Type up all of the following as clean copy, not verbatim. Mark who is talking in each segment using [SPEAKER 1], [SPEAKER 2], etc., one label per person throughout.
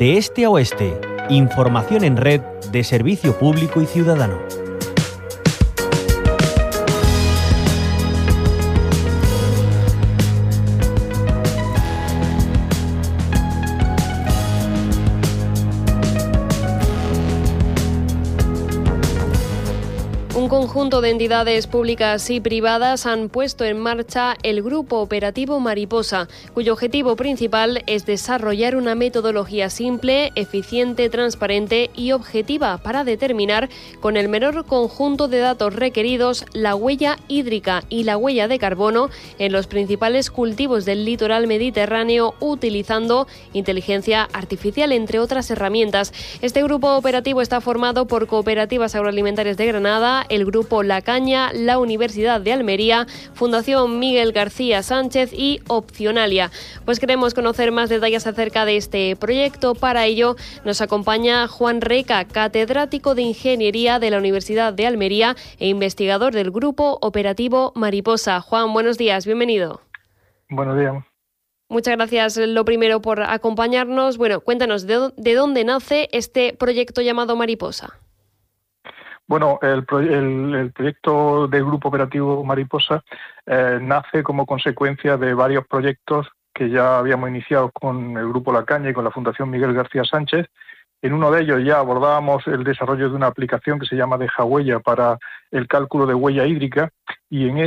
[SPEAKER 1] De este a oeste, información en red de servicio público y ciudadano.
[SPEAKER 2] Un conjunto de entidades públicas y privadas han puesto en marcha el Grupo Operativo Mariposa, cuyo objetivo principal es desarrollar una metodología simple, eficiente, transparente y objetiva para determinar con el menor conjunto de datos requeridos la huella hídrica y la huella de carbono en los principales cultivos del litoral mediterráneo, utilizando inteligencia artificial, entre otras herramientas. Este grupo operativo está formado por Cooperativas Agroalimentarias de Granada, el Grupo La Caña, la Universidad de Almería, Fundación Miguel García Sánchez y Opcionalia. Pues queremos conocer más detalles acerca de este proyecto. Para ello nos acompaña Juan Reca, catedrático de Ingeniería de la Universidad de Almería e investigador del Grupo Operativo Mariposa. Juan, buenos días, bienvenido.
[SPEAKER 3] Buenos días.
[SPEAKER 2] Muchas gracias, lo primero, por acompañarnos. Bueno, cuéntanos, ¿de dónde nace este proyecto llamado Mariposa?
[SPEAKER 3] Bueno, el proyecto del Grupo Operativo Mariposa nace como consecuencia de varios proyectos que ya habíamos iniciado con el Grupo La Caña y con la Fundación Miguel García Sánchez. En uno de ellos ya abordábamos el desarrollo de una aplicación que se llama Deja Huella para el cálculo de huella hídrica, y en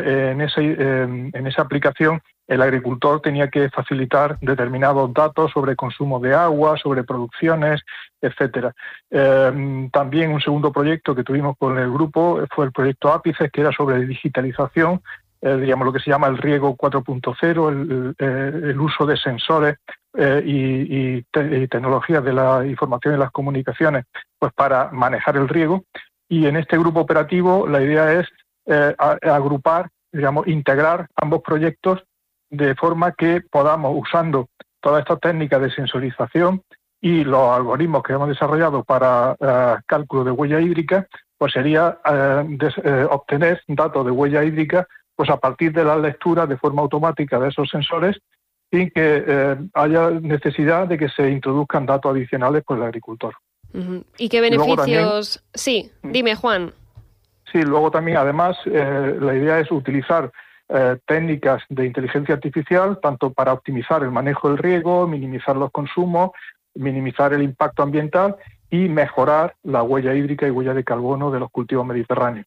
[SPEAKER 3] esa aplicación el agricultor tenía que facilitar determinados datos sobre consumo de agua, sobre producciones, etcétera. También un segundo proyecto que tuvimos con el grupo fue el proyecto Ápices, que era sobre digitalización, digamos lo que se llama el riego 4.0, el uso de sensores y tecnologías de la información y las comunicaciones, pues para manejar el riego. Y en este grupo operativo la idea es agrupar, digamos, integrar ambos proyectos de forma que podamos, usando todas estas técnicas de sensorización y los algoritmos que hemos desarrollado para cálculo de huella hídrica, pues sería obtener datos de huella hídrica pues a partir de las lecturas de forma automática de esos sensores, sin que haya necesidad de que se introduzcan datos adicionales por el agricultor.
[SPEAKER 2] Uh-huh. ¿Y qué beneficios?
[SPEAKER 3] También,
[SPEAKER 2] sí, dime, Juan.
[SPEAKER 3] Sí, luego también, además, la idea es utilizar técnicas de inteligencia artificial, tanto para optimizar el manejo del riego, minimizar los consumos, minimizar el impacto ambiental y mejorar la huella hídrica y huella de carbono de los cultivos mediterráneos.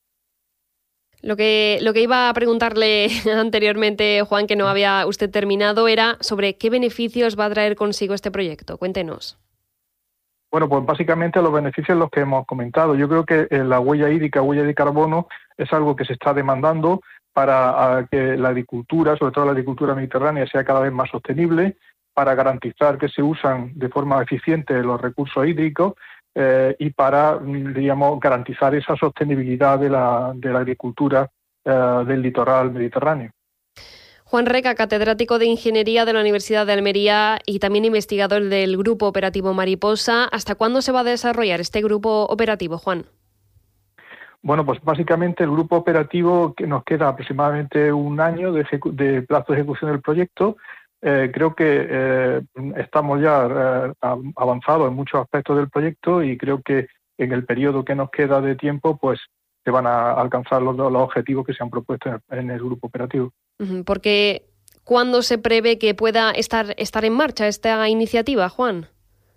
[SPEAKER 2] Lo que iba a preguntarle anteriormente, Juan, que no había usted terminado, era sobre qué beneficios va a traer consigo este proyecto. Cuéntenos.
[SPEAKER 3] Bueno, pues básicamente los beneficios los que hemos comentado. Yo creo que la huella hídrica, huella de carbono, es algo que se está demandando para que la agricultura, sobre todo la agricultura mediterránea, sea cada vez más sostenible, para garantizar que se usan de forma eficiente los recursos hídricos y para, digamos, garantizar esa sostenibilidad de la agricultura del litoral mediterráneo.
[SPEAKER 2] Juan Reca, catedrático de Ingeniería de la Universidad de Almería y también investigador del Grupo Operativo Mariposa. ¿Hasta cuándo se va a desarrollar este grupo operativo, Juan?
[SPEAKER 3] Bueno, pues básicamente el grupo operativo, que nos queda aproximadamente un año de plazo de ejecución del proyecto. Creo que estamos ya avanzados en muchos aspectos del proyecto y creo que en el periodo que nos queda de tiempo pues se van a alcanzar los objetivos que se han propuesto en el grupo operativo.
[SPEAKER 2] Porque ¿cuándo se prevé que pueda estar en marcha esta iniciativa, Juan?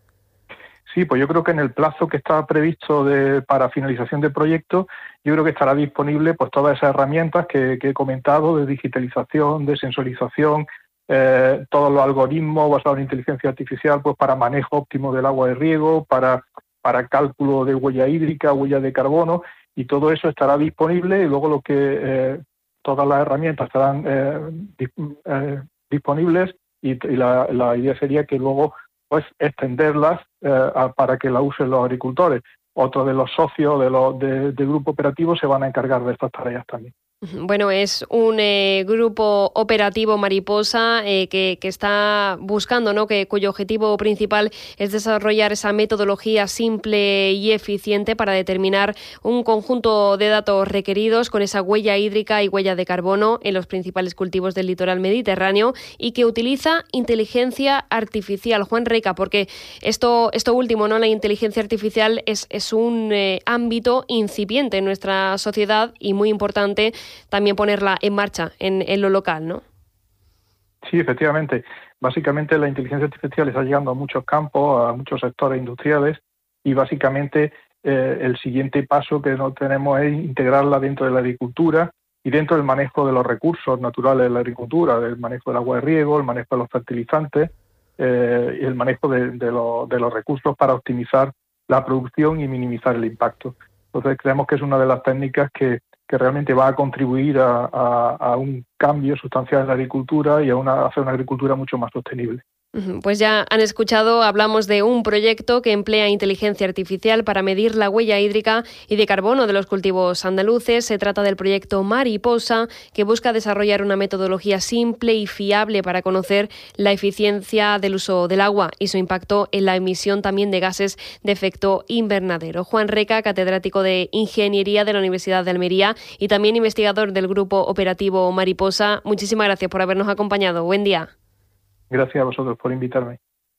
[SPEAKER 3] Sí, pues yo creo que en el plazo que está previsto para finalización del proyecto, yo creo que estará disponible pues todas esas herramientas que he comentado, de digitalización, de sensorización, todos los algoritmos basados en inteligencia artificial pues para manejo óptimo del agua de riego, para cálculo de huella hídrica, huella de carbono, y todo eso estará disponible, y luego todas las herramientas estarán disponibles y la idea sería que luego pues extenderlas para que la usen los agricultores. Otros de los socios del grupo operativo se van a encargar de estas tareas también.
[SPEAKER 2] Bueno, es un grupo operativo Mariposa que está buscando, ¿no?, cuyo objetivo principal es desarrollar esa metodología simple y eficiente para determinar un conjunto de datos requeridos con esa huella hídrica y huella de carbono en los principales cultivos del litoral mediterráneo y que utiliza inteligencia artificial. Juan Reca, porque esto último, ¿no?, la inteligencia artificial es un ámbito incipiente en nuestra sociedad y muy importante también ponerla en marcha en lo local, ¿no?
[SPEAKER 3] Sí, efectivamente. Básicamente la inteligencia artificial está llegando a muchos campos, a muchos sectores industriales y básicamente el siguiente paso que no tenemos es integrarla dentro de la agricultura y dentro del manejo de los recursos naturales de la agricultura, del manejo del agua de riego, el manejo de los fertilizantes y el manejo de los recursos para optimizar la producción y minimizar el impacto. Entonces creemos que es una de las técnicas que realmente va a contribuir a un cambio sustancial en la agricultura y a hacer una agricultura mucho más sostenible.
[SPEAKER 2] Pues ya han escuchado, hablamos de un proyecto que emplea inteligencia artificial para medir la huella hídrica y de carbono de los cultivos andaluces. Se trata del proyecto Mariposa, que busca desarrollar una metodología simple y fiable para conocer la eficiencia del uso del agua y su impacto en la emisión también de gases de efecto invernadero. Juan Reca, catedrático de Ingeniería de la Universidad de Almería y también investigador del Grupo Operativo Mariposa, muchísimas gracias por habernos acompañado. Buen día.
[SPEAKER 3] Gracias a vosotros por invitarme.